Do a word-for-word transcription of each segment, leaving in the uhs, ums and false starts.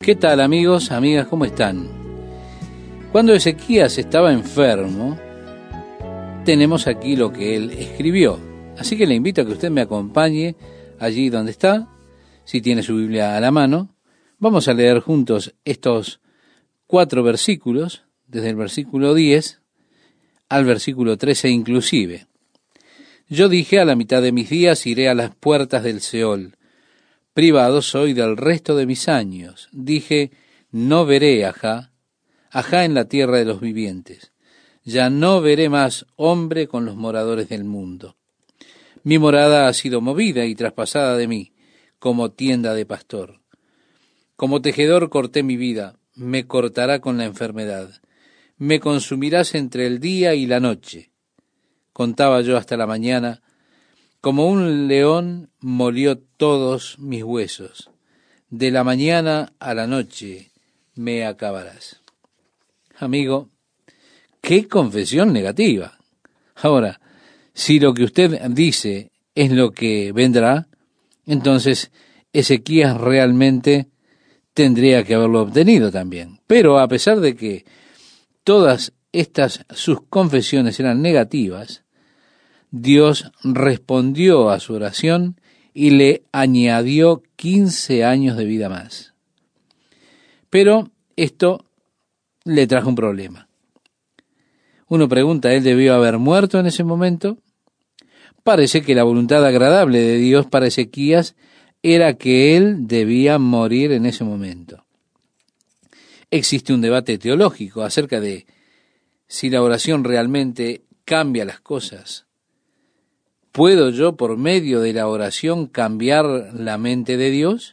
¿Qué tal, amigos, amigas? ¿Cómo están? Cuando Ezequías estaba enfermo, tenemos aquí lo que él escribió. Así que le invito a que usted me acompañe allí donde está, si tiene su Biblia a la mano. Vamos a leer juntos estos cuatro versículos, desde el versículo diez al versículo trece inclusive. Yo dije: a la mitad de mis días iré a las puertas del Seol. Privado soy del resto de mis años. Dije: no veré ajá, ajá en la tierra de los vivientes. Ya no veré más hombre con los moradores del mundo. Mi morada ha sido movida y traspasada de mí, como tienda de pastor. Como tejedor corté mi vida, me cortará con la enfermedad. Me consumirás entre el día y la noche. Contaba yo hasta la mañana, como un león molió todos mis huesos. De la mañana a la noche me acabarás. Amigo, qué confesión negativa. Ahora, si lo que usted dice es lo que vendrá, entonces Ezequías realmente tendría que haberlo obtenido también. Pero a pesar de que todas estas sus confesiones eran negativas, Dios respondió a su oración y le añadió quince años de vida más. Pero esto le trajo un problema. Uno pregunta, ¿él debió haber muerto en ese momento? Parece que la voluntad agradable de Dios para Ezequías era que él debía morir en ese momento. Existe un debate teológico acerca de si la oración realmente cambia las cosas. ¿Puedo yo, por medio de la oración, cambiar la mente de Dios?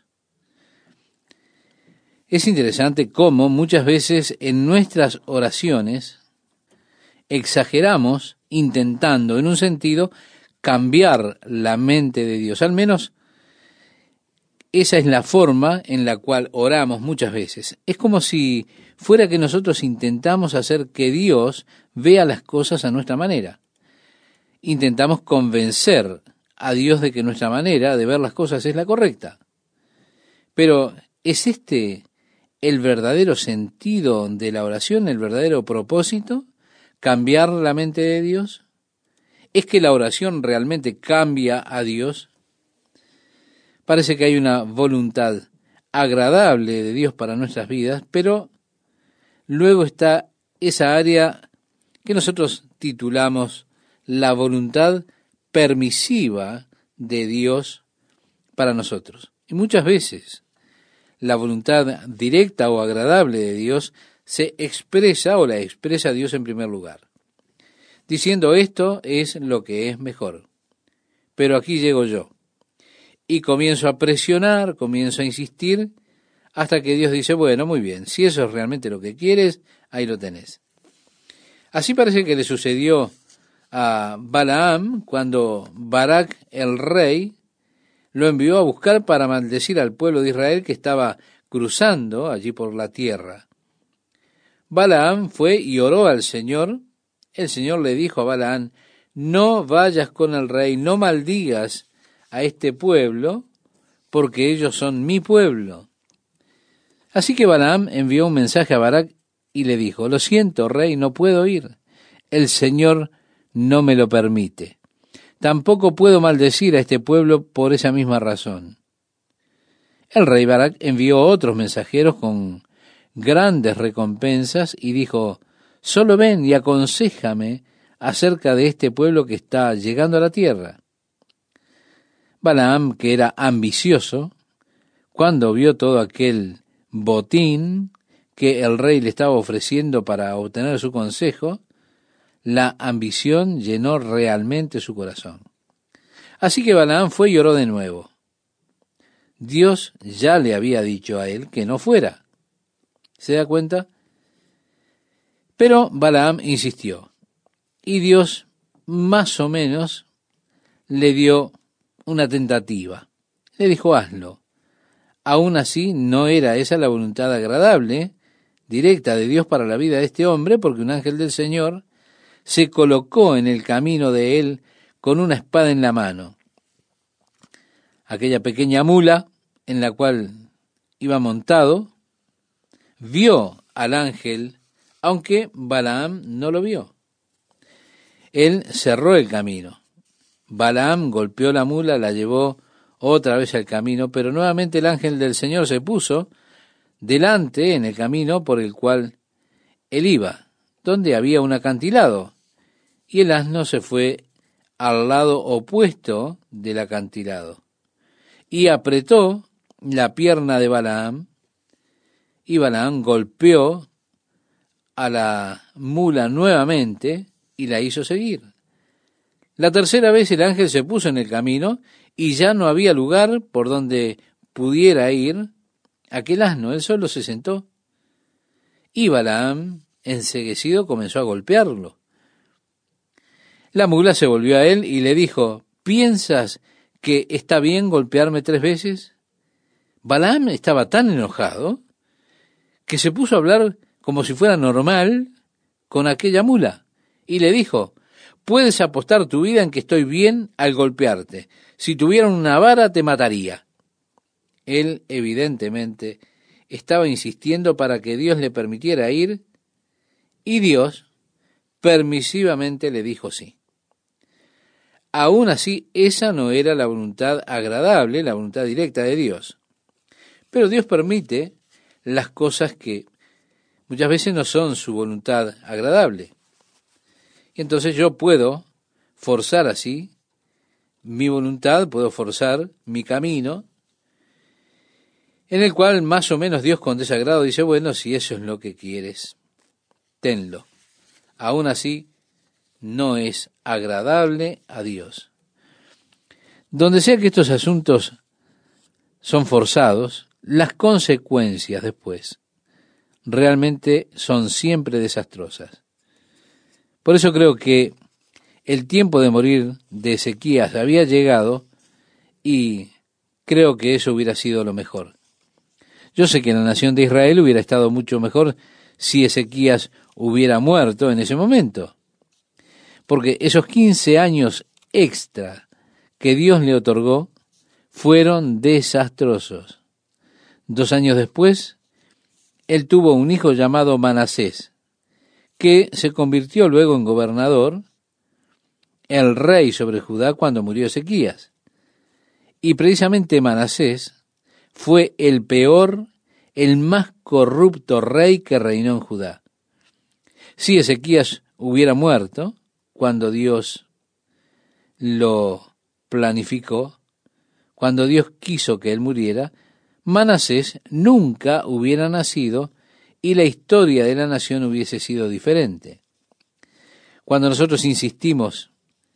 Es interesante cómo muchas veces en nuestras oraciones exageramos intentando, en un sentido, cambiar la mente de Dios. Al menos esa es la forma en la cual oramos muchas veces. Es como si fuera que nosotros intentamos hacer que Dios vea las cosas a nuestra manera. Intentamos convencer a Dios de que nuestra manera de ver las cosas es la correcta. Pero, ¿es este el verdadero sentido de la oración, el verdadero propósito? ¿Cambiar la mente de Dios? ¿Es que la oración realmente cambia a Dios? Parece que hay una voluntad agradable de Dios para nuestras vidas, pero luego está esa área que nosotros titulamos la voluntad permisiva de Dios para nosotros. Y muchas veces la voluntad directa o agradable de Dios se expresa o la expresa Dios en primer lugar, diciendo esto es lo que es mejor. Pero aquí llego yo y comienzo a presionar, comienzo a insistir, hasta que Dios dice, bueno, muy bien, si eso es realmente lo que quieres, ahí lo tenés. Así parece que le sucedió a Balaam cuando Barac el rey lo envió a buscar para maldecir al pueblo de Israel que estaba cruzando allí por la tierra. Balaam fue y oró al Señor. El Señor le dijo a Balaam, no vayas con el rey, no maldigas a este pueblo, porque ellos son mi pueblo. Así que Balaam envió un mensaje a Barac y le dijo, lo siento, rey, no puedo ir. El Señor no me lo permite. Tampoco puedo maldecir a este pueblo por esa misma razón. El rey Barac envió otros mensajeros con grandes recompensas y dijo, solo ven y aconséjame acerca de este pueblo que está llegando a la tierra. Balaam, que era ambicioso, cuando vio todo aquel botín que el rey le estaba ofreciendo para obtener su consejo, la ambición llenó realmente su corazón. Así que Balaam fue y oró de nuevo. Dios ya le había dicho a él que no fuera. ¿Se da cuenta? Pero Balaam insistió. Y Dios, más o menos, le dio una tentativa. Le dijo, hazlo. Aún así, no era esa la voluntad agradable, directa de Dios para la vida de este hombre, porque un ángel del Señor se colocó en el camino de él con una espada en la mano. Aquella pequeña mula en la cual iba montado vio al ángel, aunque Balaam no lo vio. Él cerró el camino. Balaam golpeó la mula, la llevó otra vez al camino, pero nuevamente el ángel del Señor se puso delante en el camino por el cual él iba, donde había un acantilado, y el asno se fue al lado opuesto del acantilado, y apretó la pierna de Balaam, y Balaam golpeó a la mula nuevamente y la hizo seguir. La tercera vez el ángel se puso en el camino y ya no había lugar por donde pudiera ir aquel asno, él solo se sentó. Y Balaam, enceguecido, comenzó a golpearlo. La mula se volvió a él y le dijo, ¿piensas que está bien golpearme tres veces? Balaam estaba tan enojado que se puso a hablar como si fuera normal con aquella mula, y le dijo, puedes apostar tu vida en que estoy bien al golpearte. Si tuviera una vara te mataría. Él, evidentemente, estaba insistiendo para que Dios le permitiera ir, y Dios permisivamente le dijo sí. Aún así, esa no era la voluntad agradable, la voluntad directa de Dios. Pero Dios permite las cosas que muchas veces no son su voluntad agradable. Y entonces yo puedo forzar así mi voluntad, puedo forzar mi camino, en el cual más o menos Dios con desagrado dice, bueno, si eso es lo que quieres, tenlo. Aún así, no es agradable a Dios. Donde sea que estos asuntos son forzados, las consecuencias después realmente son siempre desastrosas. Por eso creo que el tiempo de morir de Ezequías había llegado y creo que eso hubiera sido lo mejor. Yo sé que la nación de Israel hubiera estado mucho mejor si Ezequías hubiera muerto en ese momento, porque esos quince años extra que Dios le otorgó fueron desastrosos. Dos años después, él tuvo un hijo llamado Manasés, que se convirtió luego en gobernador, el rey sobre Judá cuando murió Ezequías. Y precisamente Manasés fue el peor, el más corrupto rey que reinó en Judá. Si Ezequías hubiera muerto cuando Dios lo planificó, cuando Dios quiso que él muriera, Manasés nunca hubiera nacido y la historia de la nación hubiese sido diferente. Cuando nosotros insistimos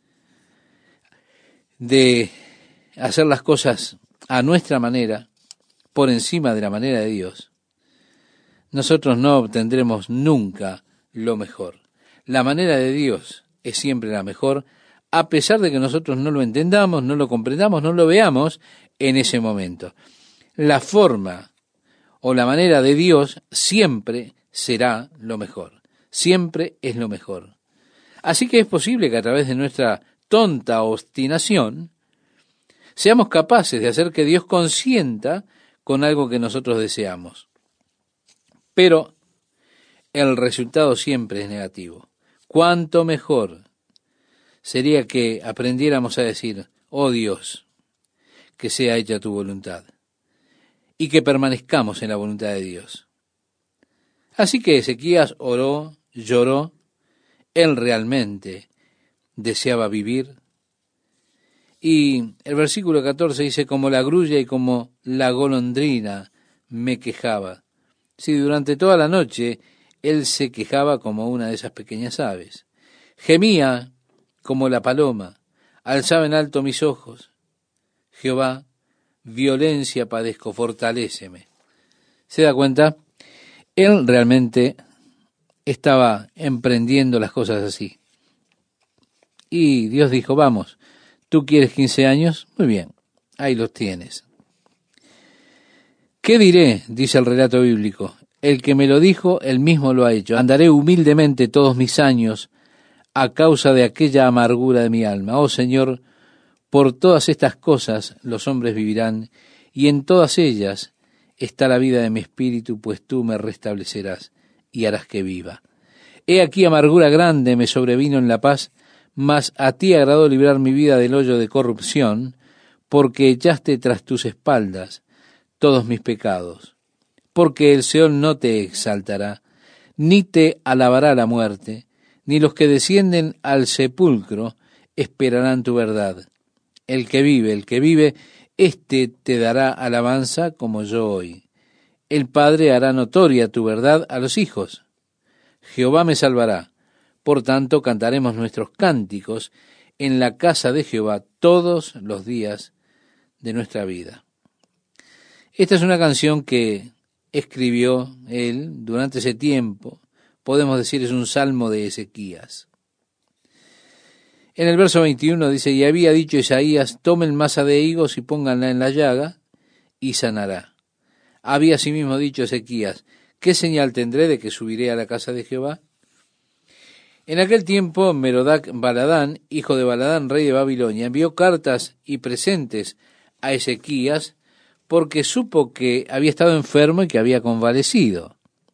de hacer las cosas a nuestra manera, por encima de la manera de Dios, nosotros no obtendremos nunca lo mejor. La manera de Dios es siempre la mejor, a pesar de que nosotros no lo entendamos, no lo comprendamos, no lo veamos en ese momento. La forma o la manera de Dios siempre será lo mejor, siempre es lo mejor. Así que es posible que a través de nuestra tonta obstinación seamos capaces de hacer que Dios consienta con algo que nosotros deseamos. Pero el resultado siempre es negativo. Cuánto mejor sería que aprendiéramos a decir, oh Dios, que sea hecha tu voluntad, y que permanezcamos en la voluntad de Dios. Así que Ezequías oró, lloró, él realmente deseaba vivir. Y el versículo catorce dice, como la grulla y como la golondrina me quejaba. Si durante toda la noche él se quejaba como una de esas pequeñas aves. Gemía como la paloma, alzaba en alto mis ojos. Jehová, violencia padezco, fortaléceme. ¿Se da cuenta? Él realmente estaba emprendiendo las cosas así. Y Dios dijo, vamos, ¿tú quieres quince años? Muy bien, ahí los tienes. ¿Qué diré? Dice el relato bíblico. El que me lo dijo, él mismo lo ha hecho. Andaré humildemente todos mis años a causa de aquella amargura de mi alma. Oh Señor, por todas estas cosas los hombres vivirán, y en todas ellas está la vida de mi espíritu, pues tú me restablecerás y harás que viva. He aquí amargura grande me sobrevino en la paz, mas a ti agradó librar mi vida del hoyo de corrupción, porque echaste tras tus espaldas todos mis pecados. Porque el Seol no te exaltará, ni te alabará la muerte, ni los que descienden al sepulcro esperarán tu verdad. El que vive, el que vive, éste te dará alabanza como yo hoy. El Padre hará notoria tu verdad a los hijos. Jehová me salvará. Por tanto, cantaremos nuestros cánticos en la casa de Jehová todos los días de nuestra vida. Esta es una canción que escribió él durante ese tiempo. Podemos decir es un salmo de Ezequías. En el verso veintiuno dice, y había dicho Isaías, tomen masa de higos y pónganla en la llaga, y sanará. Había asimismo dicho Ezequías, ¿qué señal tendré de que subiré a la casa de Jehová? En aquel tiempo, Merodac Baladán, hijo de Baladán, rey de Babilonia, envió cartas y presentes a Ezequías, porque supo que había estado enfermo y que había convalecido.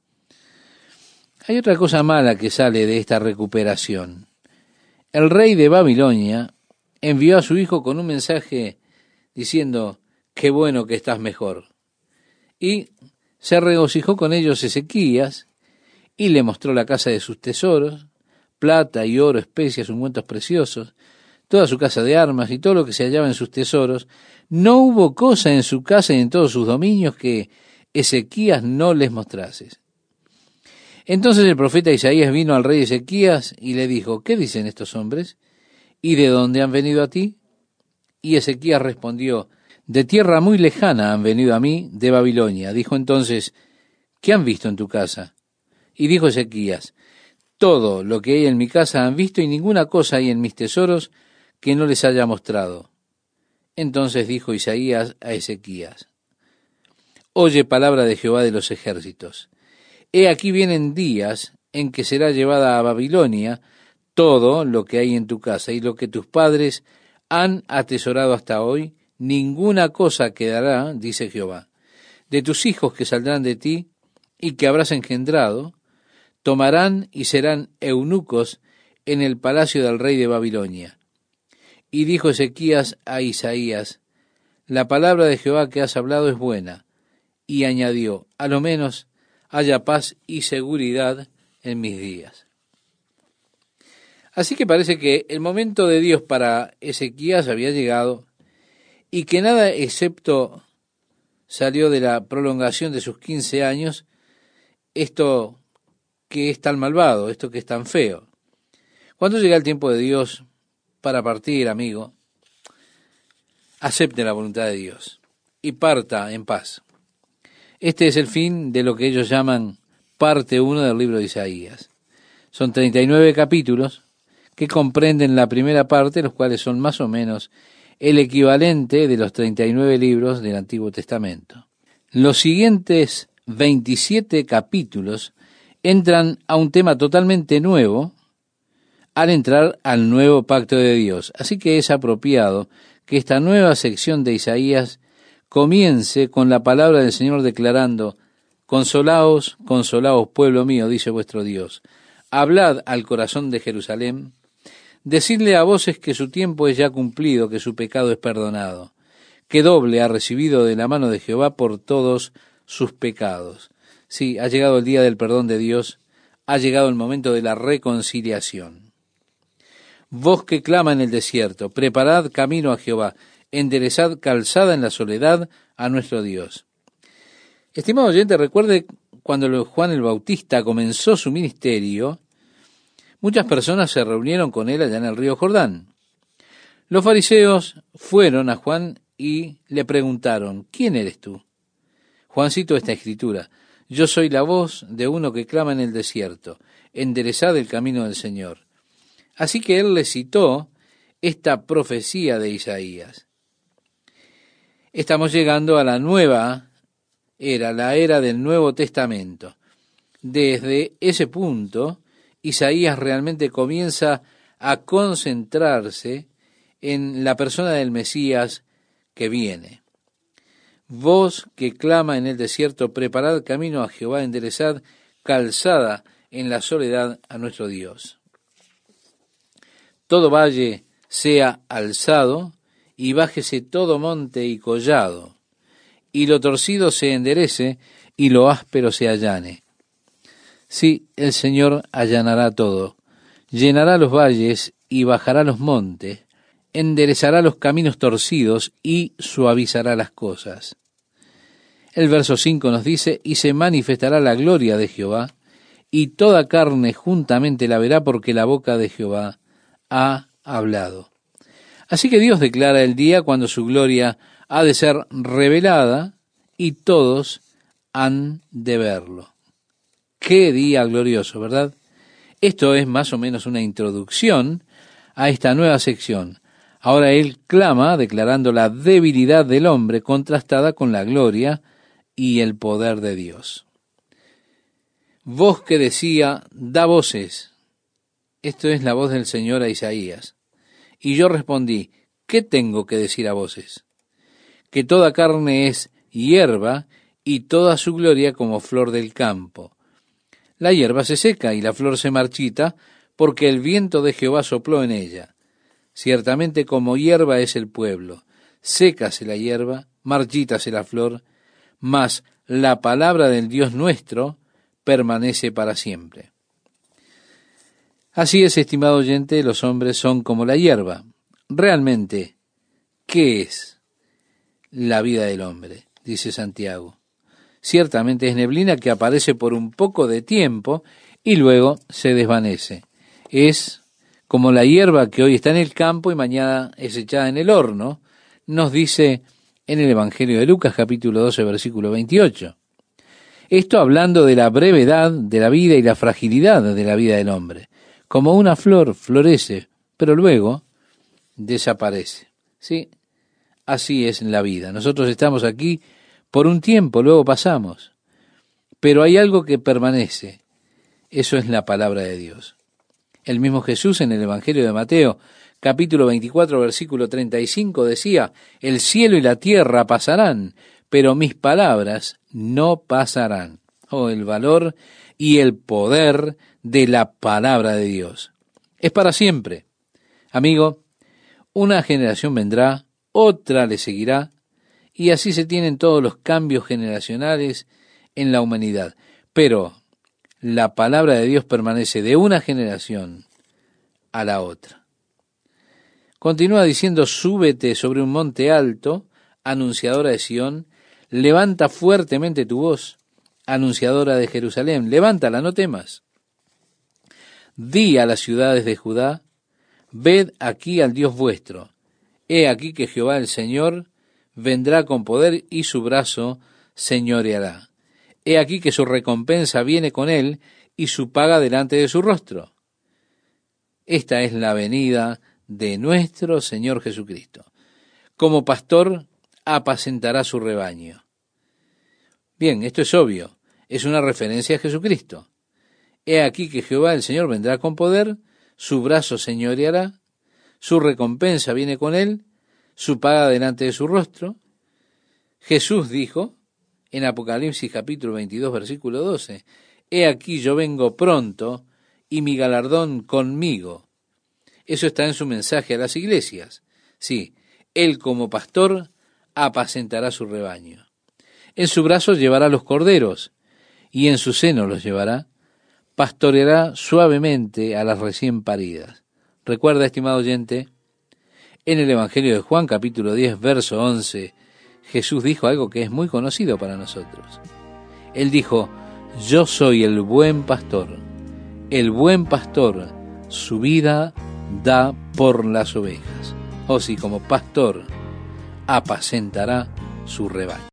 Hay otra cosa mala que sale de esta recuperación. El rey de Babilonia envió a su hijo con un mensaje diciendo, qué bueno que estás mejor. Y se regocijó con ellos Ezequías y le mostró la casa de sus tesoros, plata y oro, especias, ungüentos preciosos, toda su casa de armas y todo lo que se hallaba en sus tesoros. No hubo cosa en su casa y en todos sus dominios que Ezequías no les mostrase. Entonces el profeta Isaías vino al rey Ezequías y le dijo, ¿qué dicen estos hombres? ¿Y de dónde han venido a ti? Y Ezequías respondió, de tierra muy lejana han venido a mí, de Babilonia. Dijo entonces, ¿qué han visto en tu casa? Y dijo Ezequías, todo lo que hay en mi casa han visto y ninguna cosa hay en mis tesoros que no les haya mostrado. Entonces dijo Isaías a Ezequías, oye palabra de Jehová de los ejércitos. He aquí vienen días en que será llevada a Babilonia todo lo que hay en tu casa y lo que tus padres han atesorado hasta hoy, ninguna cosa quedará, dice Jehová. De tus hijos que saldrán de ti y que habrás engendrado, tomarán y serán eunucos en el palacio del rey de Babilonia. Y dijo Ezequías a Isaías, la palabra de Jehová que has hablado es buena. Y añadió, a lo menos haya paz y seguridad en mis días. Así que parece que el momento de Dios para Ezequías había llegado y que nada excepto salió de la prolongación de sus quince años, esto que es tan malvado, esto que es tan feo. Cuando llega el tiempo de Dios para partir, amigo, acepte la voluntad de Dios y parta en paz. Este es el fin de lo que ellos llaman parte uno del libro de Isaías. Son treinta y nueve capítulos que comprenden la primera parte, los cuales son más o menos el equivalente de los treinta y nueve libros del Antiguo Testamento. Los siguientes veintisiete capítulos entran a un tema totalmente nuevo al entrar al nuevo pacto de Dios. Así que es apropiado que esta nueva sección de Isaías comience con la palabra del Señor declarando, consolaos, consolaos, pueblo mío, dice vuestro Dios. Hablad al corazón de Jerusalén, decidle a voces que su tiempo es ya cumplido, que su pecado es perdonado, que doble ha recibido de la mano de Jehová por todos sus pecados. Sí, ha llegado el día del perdón de Dios, ha llegado el momento de la reconciliación. Voz que clama en el desierto, preparad camino a Jehová, enderezad calzada en la soledad a nuestro Dios. Estimado oyente, recuerde cuando Juan el Bautista comenzó su ministerio, muchas personas se reunieron con él allá en el río Jordán. Los fariseos fueron a Juan y le preguntaron, ¿quién eres tú? Juan citó esta escritura, yo soy la voz de uno que clama en el desierto, enderezad el camino del Señor. Así que él le citó esta profecía de Isaías. Estamos llegando a la nueva era, la era del Nuevo Testamento. Desde ese punto, Isaías realmente comienza a concentrarse en la persona del Mesías que viene. Voz que clama en el desierto, preparad camino a Jehová, enderezad calzada en la soledad a nuestro Dios. Todo valle sea alzado, y bájese todo monte y collado, y lo torcido se enderece, y lo áspero se allane. Sí, el Señor allanará todo, llenará los valles y bajará los montes, enderezará los caminos torcidos y suavizará las cosas. El verso cinco nos dice, y se manifestará la gloria de Jehová, y toda carne juntamente la verá, porque la boca de Jehová ha hablado. Así que Dios declara el día cuando su gloria ha de ser revelada, y todos han de verlo. ¡Qué día glorioso!, ¿verdad? Esto es más o menos una introducción a esta nueva sección. Ahora él clama declarando la debilidad del hombre contrastada con la gloria y el poder de Dios. Voz que decía, da voces. Esto es la voz del Señor a Isaías. Y yo respondí, ¿qué tengo que decir a voces? Que toda carne es hierba y toda su gloria como flor del campo. La hierba se seca y la flor se marchita, porque el viento de Jehová sopló en ella. Ciertamente como hierba es el pueblo, sécase la hierba, marchítase la flor, mas la palabra del Dios nuestro permanece para siempre. Así es, estimado oyente, los hombres son como la hierba. Realmente, ¿qué es la vida del hombre?, dice Santiago. Ciertamente es neblina que aparece por un poco de tiempo y luego se desvanece. Es como la hierba que hoy está en el campo y mañana es echada en el horno, nos dice en el Evangelio de Lucas, capítulo doce, versículo veintiocho. Esto hablando de la brevedad de la vida y la fragilidad de la vida del hombre. Como una flor florece, pero luego desaparece. Sí, así es la vida. Nosotros estamos aquí por un tiempo, luego pasamos. Pero hay algo que permanece. Eso es la palabra de Dios. El mismo Jesús en el Evangelio de Mateo, capítulo veinticuatro, versículo treinta y cinco, decía, el cielo y la tierra pasarán, pero mis palabras no pasarán. Oh, el valor y el poder de la palabra de Dios. Es para siempre. Amigo, una generación vendrá, otra le seguirá, y así se tienen todos los cambios generacionales en la humanidad. Pero la palabra de Dios permanece de una generación a la otra. Continúa diciendo, súbete sobre un monte alto, anunciadora de Sión, levanta fuertemente tu voz, anunciadora de Jerusalén, levántala, no temas. Di a las ciudades de Judá, ved aquí al Dios vuestro. He aquí que Jehová el Señor vendrá con poder y su brazo señoreará. He aquí que su recompensa viene con él y su paga delante de su rostro. Esta es la venida de nuestro Señor Jesucristo. Como pastor apacentará su rebaño. Bien, esto es obvio, es una referencia a Jesucristo. He aquí que Jehová el Señor vendrá con poder, su brazo señoreará, su recompensa viene con él, su paga delante de su rostro. Jesús dijo en Apocalipsis capítulo veintidós, versículo doce, he aquí yo vengo pronto y mi galardón conmigo. Eso está en su mensaje a las iglesias. Sí, él como pastor apacentará su rebaño. En su brazo llevará los corderos y en su seno los llevará. Pastoreará suavemente a las recién paridas. Recuerda, estimado oyente, en el Evangelio de Juan, capítulo diez, verso once, Jesús dijo algo que es muy conocido para nosotros. Él dijo, yo soy el buen pastor. El buen pastor su vida da por las ovejas. O si como pastor apacentará su rebaño.